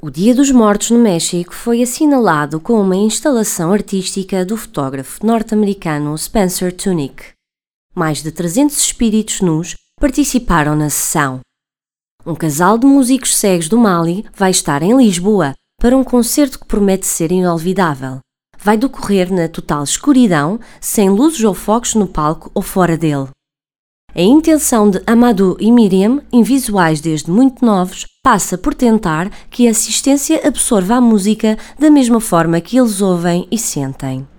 O Dia dos Mortos no México foi assinalado com uma instalação artística do fotógrafo norte-americano Spencer Tunick. Mais de 300 espíritos nus participaram na sessão. Um casal de músicos cegos do Mali vai estar em Lisboa para um concerto que promete ser inolvidável. Vai decorrer na total escuridão, sem luzes ou focos no palco ou fora dele. A intenção de Amadou e Miriam, invisuais desde muito novos, passa por tentar que a assistência absorva a música da mesma forma que eles ouvem e sentem.